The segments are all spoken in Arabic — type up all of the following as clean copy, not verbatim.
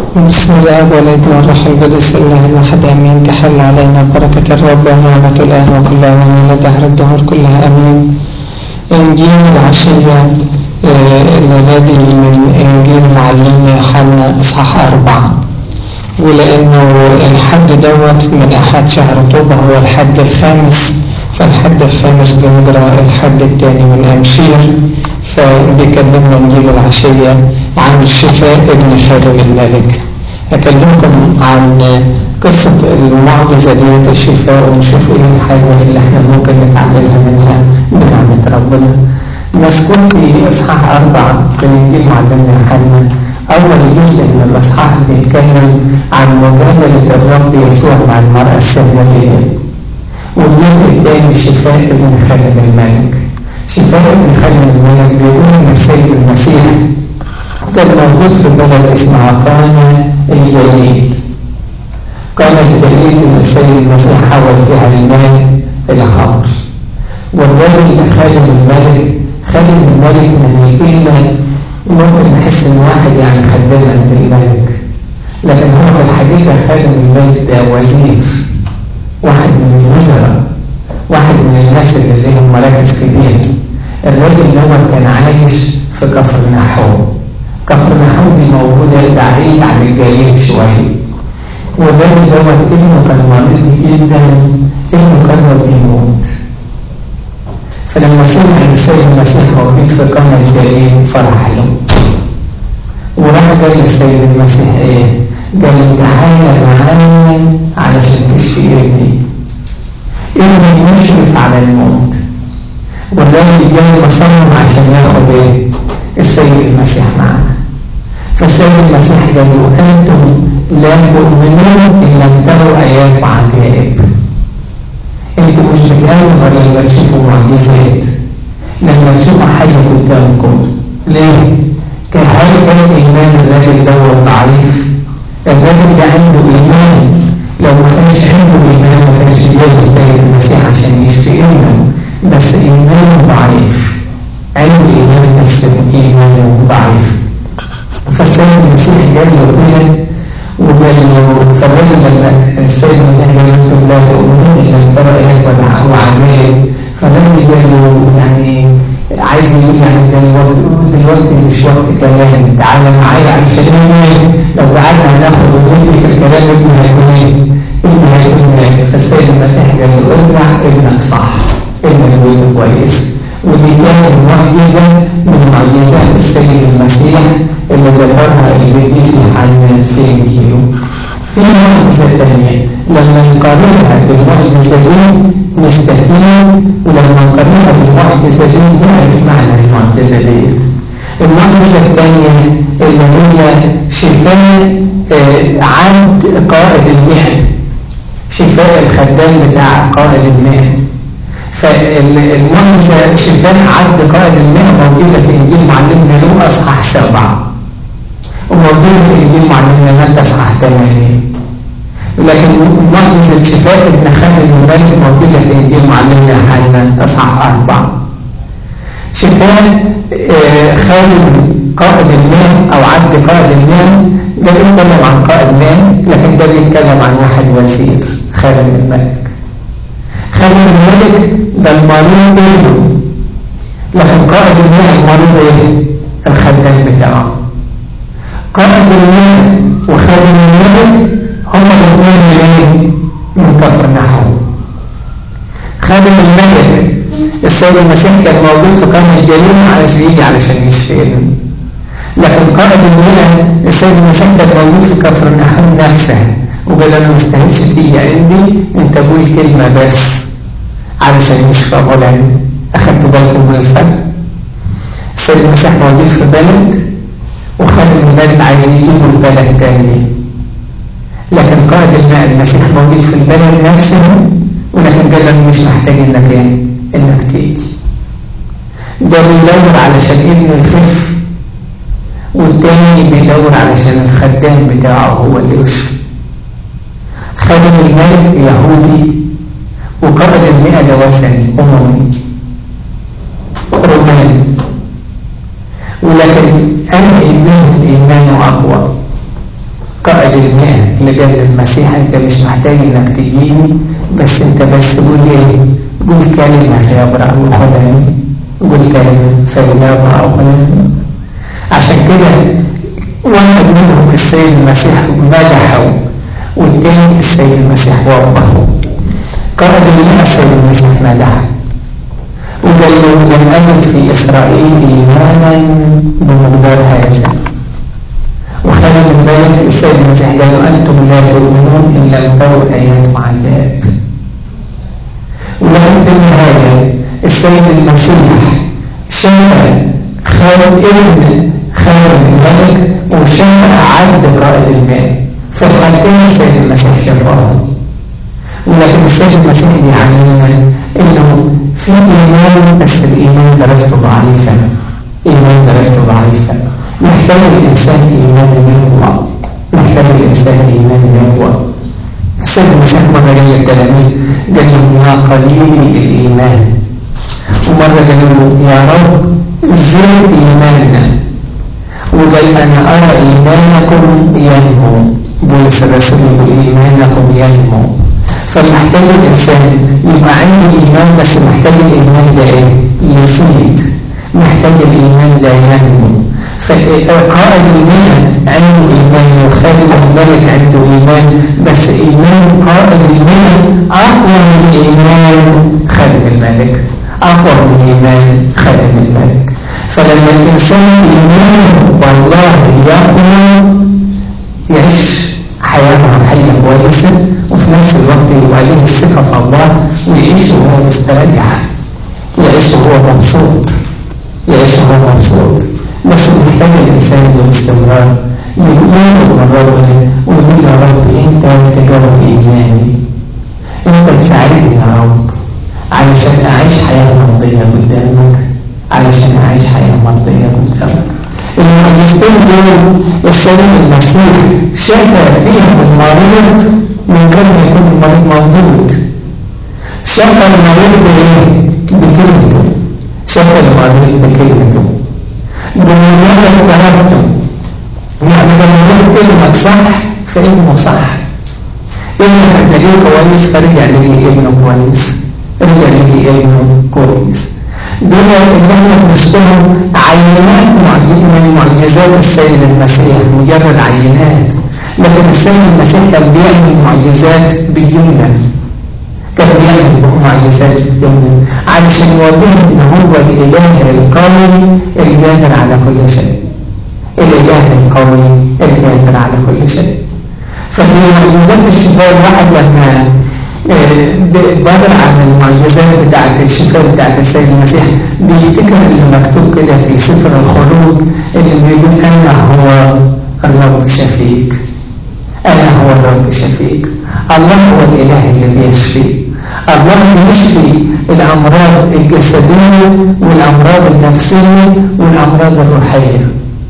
بسم الله والابن والروح القدس الله الواحد امين. تحل علينا بركة الرب ونعمة الآن وكل آمين إلى دهر الدهور كلها امين. انجيل العشية الذي من انجيل معلمنا يوحنا اصحاح 4، ولانه الحد دوت من احد شهر طوبة هو الحد الخامس، فالحد الخامس بنقرا الحد الثاني من امشير، فبيكلمنا انجيل العشية عن الشفاء ابن خادم الملك. أكلمكم عن قصة المعجزة ديت الشفاء، ونشوف ايه الحاجة اللي احنا ممكن نتعلمها منها بنعمة ربنا. مذكور في اصحاح 4 من انجيل معلمنا يوحنا. اول جزء من الاصحاح بيتكلم عن مجادلة الرب يسوع مع المرأة السامرية، والجزء الثاني شفاء ابن خادم الملك. شفاء ابن خادم الملك بيقول ان السيد المسيح كان موجود في بلد اسمها قانا الجليل. قانا الجليل ان السيد المسيح حول فيها الماء الى خمر، والراجل خادم الملك من الكلمة ممكن نحس ان واحد يعني خدام عند الملك، لكن هو في الحقيقة خادم الملك ده وزير، واحد من الوزراء، واحد من الناس اللي لهم مراكز كبيرة. الراجل دوت كان عايش في كفرناحوم. كفرناحوم دي موجودة بعيد عن الجليل شوية، والراجل دوت ابنه كان مريض جدا، ابنه كان بيموت. فلما سمع ان السيد المسيح موجود في قانا الجليل فرح له، وراح قال للسيد المسيح ايه؟ قال له تعالى معايا علشان تشفي ابني مشرف على الموت. والراجل جاي مصمم عشان ياخد ايه؟ السيد المسيح معنا. فالسيد المسيح قال له انتم لا تؤمنون ان لم تروا ايات وعجائب. انتم مش بتآمنوا غير لما تشوفوا معجزات، لما تشوفوا حاجه قدامكم. ليه؟ هل كان ايمان الراجل دوت ضعيف؟ الراجل ده عنده ايمان، لو ما كانش عنده ايمان ما كانش جاي السيد المسيح عشان يشفي ابنه، بس ايمانه ضعيف، عنده ايمان بس ايمانه ضعيف. فالسيد المسيح قال له كده، وقال له فالراجل لما السيد المسيح قال له انتم لا تؤمنون الا ان ترى ايات وعجائب، فالراجل قال له يعني عايز يقول يعني دلوقتي مش وقت كلام، تعالى معايا علشان لو قعدنا هناخد ونودي في الكلام ابنه هيكون ايه؟ ابنه هيكون مات. فالسيد المسيح قال له ارجع، ابنك صح، ابنك بيقول كويس. ودي كانت معجزة من معجزات السيد المسيح اللي ذكرها القديس يوحنا في انجيله. في معجزة ثانية لما نقارنها بالمعجزة دي نستفيد، ولما نقارنها بالمعجزة دي نعرف معنى المعجزة دي. المعجزة الثانية اللي هي شفاء عبد قائد المهن، شفاء الخدام بتاع قائد المهن. فالمعجزة شفاء عبد قائد المهن موجودة في انجيل معلمنا لوقا اصحاح 7، وموجودة في انجيل معلمنا متى اصحاح 8، لكن معجزة شفاء ابن خادم الملك موجودة في انجيل معلمنا يوحنا اصحاح 4. شفاء خادم قائد المهن او عبد قائد المهن ده بيتكلم عن قائد مهن، لكن ده بيتكلم عن واحد وزير خادم الملك. خادم الملك ده المريض ابنه، لكن قائد المهن المريض ايه؟ الخدام بتاعه. قائد الملك وخادم الملك هما الاثنين منين؟ من كفرناحوم. خادم الملك السيد المسيح كان موجود في قانا الجليل علشان يشفي ابنه، لكن قائد الملك السيد المسيح كان موجود في كفرناحوم نفسها، وقال انا مستحيلش تيجي عندي، انت قول كلمه بس علشان يشفى غلامي. اخدتوا بالكم من الفرق؟ السيد المسيح موجود في بلد، وخادم الملك عايز يجيبه البلد تاني، لكن قائد المسيح موجود في البلد نفسه، ولكن قال انا مش محتاج انك تيجي. ده بيدور علشان ابنه يخف، والتاني بيدور علشان الخدام بتاعه هو اللي يشفي. خادم الملك يهودي، وقائد المئة ده وثني أممي روماني، ولكن أنهي منهم إيمانه أقوى؟ قائد المئة اللي قال للمسيح انت مش محتاج انك تجيني، بس انت بس قول ايه، قول كلمة فيبرأ وخلاني، قول كلمة فيبرأ وخلاني. عشان كده واحد منهم السيد المسيح مدحه والتاني السيد المسيح وبخه. قائد المئة السيد المسيح مدحه وقال له لم أجد في إسرائيل إيمانا بمقدار هذا. وخلي من بالك السيد المسيح قال له أنتم لا تؤمنون إن لم تروا آيات وعجائب. ولكن في النهاية السيد المسيح شاف خالد ابن خالد الملك وشاف عبد قائد الماء، في الحالتين السيد المسيح شافهم. ولكن السيد المسيح بيعلمنا انه في ايمان بس الايمان درجته ضعيفه، ايمان درجته ضعيفه، محتاج الانسان ايمان يقوى، محتاج الانسان ايمان يقوى. السيد المسيح مره قال للتلاميذ قال لهم يا قليلي الايمان، ومره قال له يا رب زد ايماننا، وقال انا ارى ايمانكم ينمو. بولس الرسول يقول ايمانكم ينمو. فمحتاج الإنسان يبقى عنده إيمان، بس محتاج الإيمان ده إيه؟ يزيد، محتاج الإيمان ده ينمو. فقائد المئة عنده إيمان وخالد الملك عنده إيمان، بس إيمان قائد المئة أقوى من إيمان خادم الملك، أقوى من إيمان خادم الملك. فلما الإنسان إيمانه والله يقوى يعيش حياة روحية كويسة، وفي نفس الوقت يبقى له الثقة في الله ويعيش وهو مستريح، يعيش وهو مبسوط، يعيش وهو مبسوط. بس محتاج الإنسان بالاستمرار يطلب من ربنا ويقول يا رب أنت تجرب إيماني، أنت تساعدني يا رب علشان أعيش حياة مرضية قدامك، علشان أعيش حياة مرضية قدامك. المعجزتين دول السيد المسيح شفى فيهم المريض من غير ما يكون المريض موجود. شفى المريض بايه؟ بكلمته. شفى المريض بكلمته بمجرد كلامته. يعني لما يقول كلمة صح فابنه صح، ابنه هتلاقيه كويس فرجع لي ابنه كويس، رجع لي ابنه كويس. دول اللي احنا بنشتغل عينات من معجزات السيد المسيح، مجرد عينات. لكن السيد المسيح كان بيعمل معجزات بالجملة، كان بيعمل معجزات بالجملة علشان يورينا ان هو الاله القوي اللي قادر على كل شيء، الاله القوي اللي قادر على كل شيء. ففي معجزات الشفاء الواحد لما بدر عن المعجزات بتاعت الشفاء بتاعت السيد المسيح بيفتكر اللي مكتوب كده في سفر الخروج اللي بيقول أنا هو الرب شفيك، أنا هو الرب شفيك. الله هو الإله اللي بيشفي، الله بيشفي الأمراض الجسدية والأمراض النفسية والأمراض الروحية،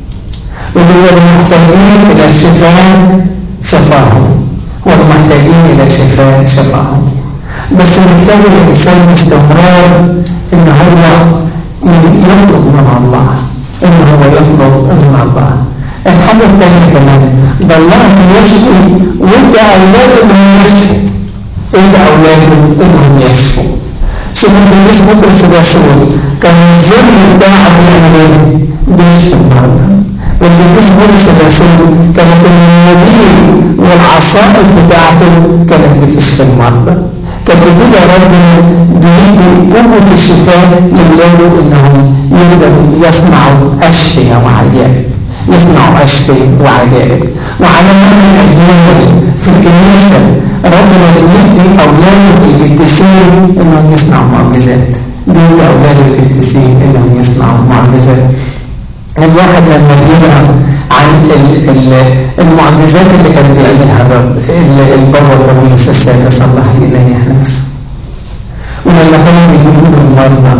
والمحتاجين إلى الشفاء شفاهم، والمحتاجين إلى الشفاء شفاهم. بس محتاج الإنسان باستمرار إن هو يطلب من الله، إن هو يطلب من الله. الحاجة الثانية كمان ده الله يشفي وإنت أولاده إنهم يشفوا، إنت أولاده إنهم يشفوا. شوف القديس بطرس الرسول كان الزر بتاعه بيعمل إيه؟ بيشفي المرضى. والقديس بولس الرسول كانت المناديل والعصائب بتاعته كانت بتشفي المرضى. كان بيقول يا رب بيدي قوة الشفاء لولاده انهم يقدروا يصنعوا اشفية وعجائب، يصنعوا اشفية وعجائب. وعلى مدى الاجيال في الكنيسة ربنا بيدي اولاده القديسين انهم يصنعوا معجزات، بيدي اولاده القديسين انهم يصنعوا معجزات. الواحد لما بيقرأ عن المعجزات اللي كان بيعملها الرب البابا كارلوس السادس الله ينيح نفسه، ولما كانوا بيجيبوا له المرضى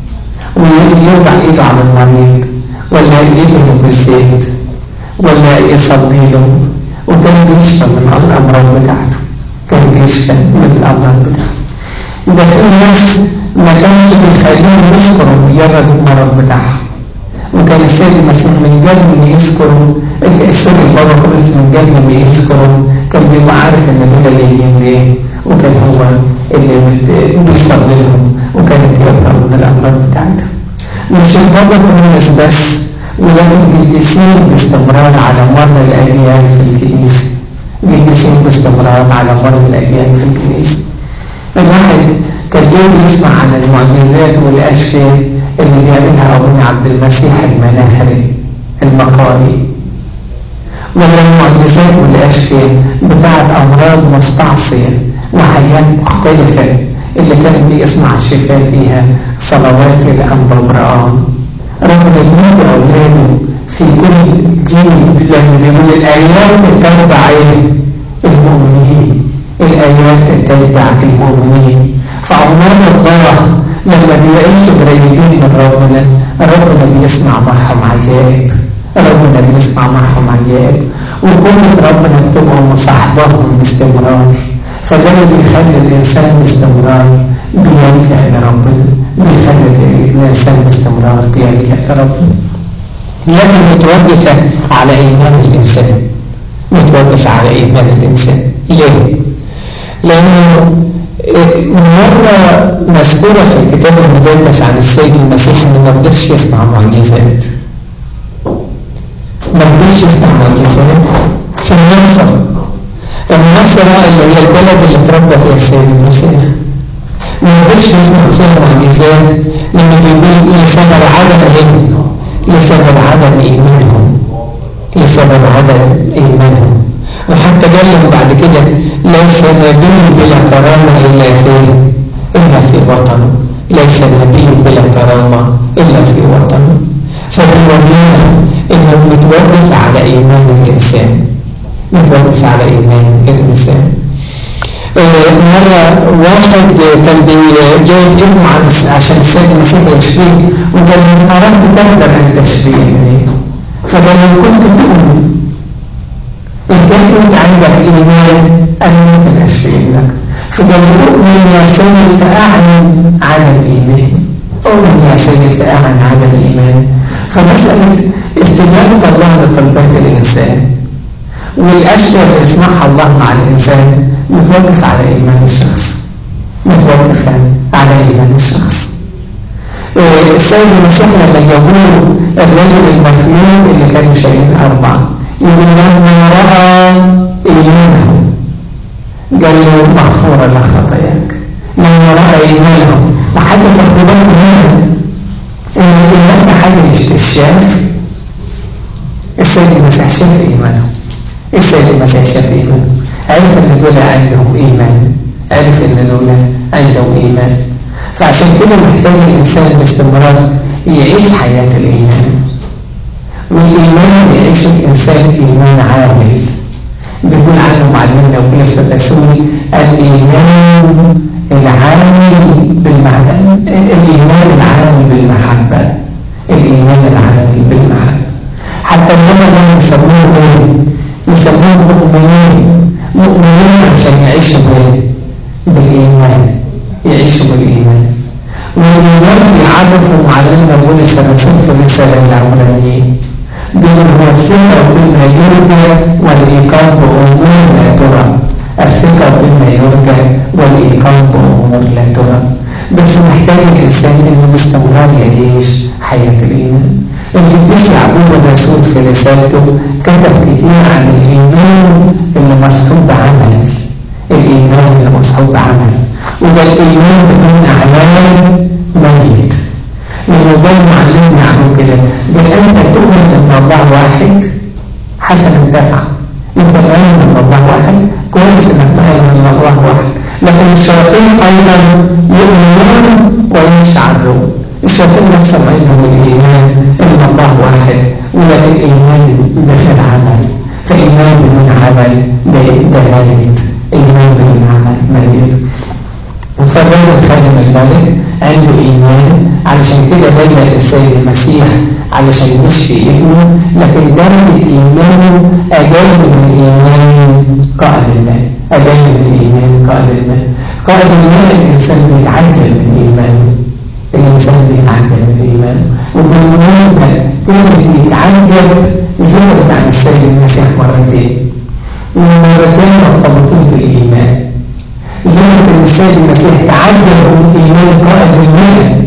ويوضع ايده على المريض ولا يدهنه بالزيت ولا يصلي له، وكان بيشفى من الامراض بتاعته، كان بيشفى من الامراض بتاعته. ده في ناس ما كانش بيخليهم يذكروا مجرد المرض بتاعهم، وكان السيد المسيح من قبل ان يذكروا السر البابا كرولوس من قبل ما يذكره كان بيبقى عارف ان دول جايين ليه، وكان هو اللي بيصلي لهم وكانت يقرأ من الأمراض بتاعتهم. مش البابا كرولوس بس، ولكن قديسين باستمرار على مر الأديان في الكنيسة، قديسين باستمرار على مر الأديان في الكنيسة. الواحد كان يسمع عن المعجزات والأشفاء اللي بيعملها أبونا عبد المسيح المناهري المقاري، ولا المعجزات والأشفاء بتاعت أمراض مستعصية وحاجات مختلفة اللي كان بيسمع الشفاء فيها صلوات الأنبا برآن. رغم وجود أولاده في كل جيل، لأن بيقول الآيات تتبع المؤمنين، الآيات تتبع المؤمنين. فأولاد الله لما بيعيش قريبين من ربنا بيسمع معهم عجائب، ربنا بيسمع معهم عجائب، وكل ربنا بتبقى مصاحبهم باستمرار. فده اللي بيخلي الإنسان باستمرار بيلجأ لربنا، بيخلي الإنسان باستمرار بيلجأ لربنا. لكن متوقفة على إيمان الإنسان، متوقفة على إيمان الإنسان. ليه؟ لأنه مرة مذكورة في الكتاب المقدس عن السيد المسيح إنه ما قدرش يصنع معجزات، ما قدرش يصنع معجزات في النصر اللي هي البلد اللي اتربى فيها السيد المسيح، ما قدرش يصنع فيها معجزات لما بيقول لسبب عدم إيمانهم، لسبب عدم إيمانهم. وحتى قال لهم بعد كده ليس نبي بلا كرامة إلا في وطنه، ليس نبي بلا كرامة إلا في وطنه. فبيورينا إنه متوقف على إيمان الإنسان، متوقف على إيمان الإنسان. مرة واحد كان جايب ابنه عشان السيد المسيح يشفيه، وقال له أردت تقدر أن تشفيني، فقال له كنت تؤمن إن كنت عندك إيمان أنا ممكن أشفيك. فقال له أؤمن يا سيد فأعلن عدم الإيمان، أؤمن يا سيد فأعلن عدم الإيمان. فمسألة استجابة الله لطلبات الإنسان والأشياء اللي يصنعها الله مع الإنسان متوقف على إيمان الشخص، متوقف على إيمان الشخص. السيد المسيح لما جابوه الرجل المخلوق اللي كانوا شايلين 4 يقول لما رأى إيمانه قال له مغفورة لك خطاياك. لما رأى إيمانه، وحتى تقريبا هنا الإيمان حاجة استشاف. السيد المسيح شاف إيمانه، السيد المسيح شاف إيمانه، عرف أن دول عندهم إيمان، عرف أن دول عندهم إيمان. فعشان كده محتاج الإنسان باستمرار يعيش حياة الإيمان، والإيمان يعيش الإنسان إيمان عامل. بيقول عنه معلمنا بولس الرسول الإيمان العامل بالمحبة، الإيمان العامل بالمحبة، الإيمان العامل بالمحبة. حتى النبي يسموه مؤمنين عشان يعيشوا بالإيمان، يعيشوا بالإيمان. والإيمان بيعرفوا معلمنا بولس الرسول في الرسالة العبرانيين، بيقول هو الثقة بما يرجى والإيقان بأمور لا ترى، الثقة بما يرجى والإيقان بأمور لا ترى. بس محتاج الإنسان إنه باستمرار يعيش حياة الإيمان. القديس يعقوب الرسول في رسالته كتب كتير عن الإيمان اللي مصحوب بعمل، الإيمان اللي مصحوب بعمل، وده الإيمان بدون أعمال ميت. لأنه ده معلمنا عنه كده، قال أنت تؤمن أن الله واحد حسنا تفعل، أنت مؤمن أن الله واحد كويس أنك مؤمن أن الله واحد. لكن الشياطين أيضا يؤمنون ويشعرون، الشياطين نفسهم عندهم الإيمان أن الله واحد، ولكن إيمان بغير عمل. فإيمان بدون عمل ده ميت، إيمان بدون عمل ميت. فالرجل خادم الملك عنده إيمان، علشان كده لجأ للسيد المسيح علشان يشفي ابنه، لكن درجة إيمانه أقل من إيمان قائد المال، أقل من إيمان قائد المال. قائد المال الإنسان بيتعجل من إيمانه، الإنسان بيتعجل من إيمانه. وبالمناسبة كلمة يتعجل ذكرت عن السيد المسيح مرتين، والمرتين مرتبطين بالإيمان. ذكرت أن السيد المسيح تعجب من إيمان قائد الملك،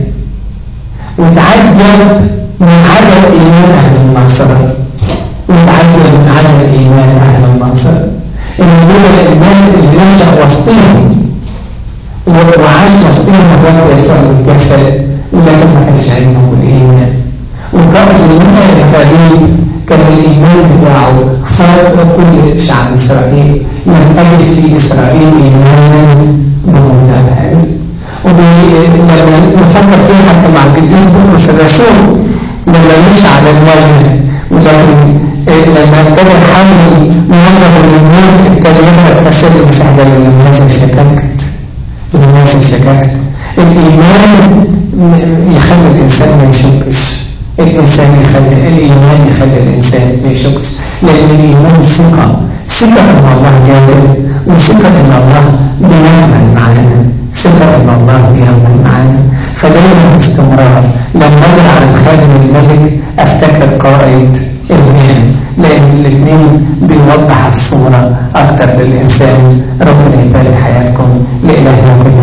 وتعجب من عدد إيمان أهل الناصرة، وتعجب من عدد إيمان أهل الناصرة، إن دول الناس اللي نشأ وسطهم وعاش وسطهم الرب يسوع بالجسد، ولكن ما كانش عندهم الإيمان. وقائد الملك الغريب كان الإيمان بتاعه فرق كل شعب إسرائيل، لم أجد في إسرائيل إيمانا بمنتهى هذا. ولما نفكر فيه حتى مع القديس بطرس الرسول لما مشى على المية، ولكن لما ابتدى يحاول نظر للموت ابتدى يبعد فسر المسيح قال له لماذا شككت؟ الإيمان يخلي الإنسان ما يشكش، الإيمان يخلي الإنسان ما يشكش، لأن الإيمان ثقة أن الله قادر، وثقة أن الله بيعمل معنا، فدايما باستمرار لما أدر عن خادم الملك أفتكر قائد المهن، لأن الاثنين بيوضح الصورة أكتر للإنسان. ربنا يبارك حياتكم، لإلهنا كل